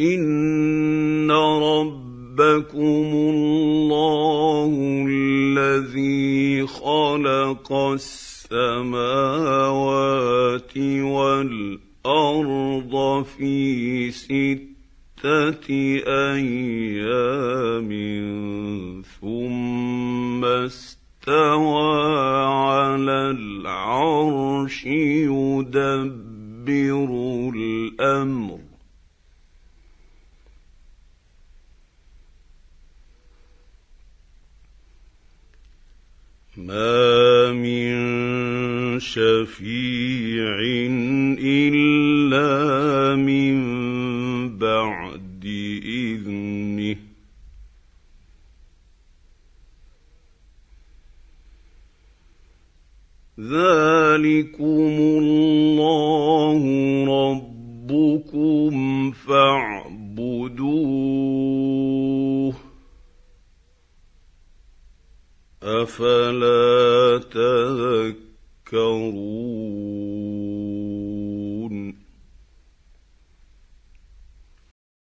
إن ربكم الله الذي خلق السماوات والأرض في 6 أيام ثم استوى على العرش يدبر الأمر ما من شفيع إلا من بعد إذنه ذلكم الله ربكم فاعبدوه أفلا تذكرون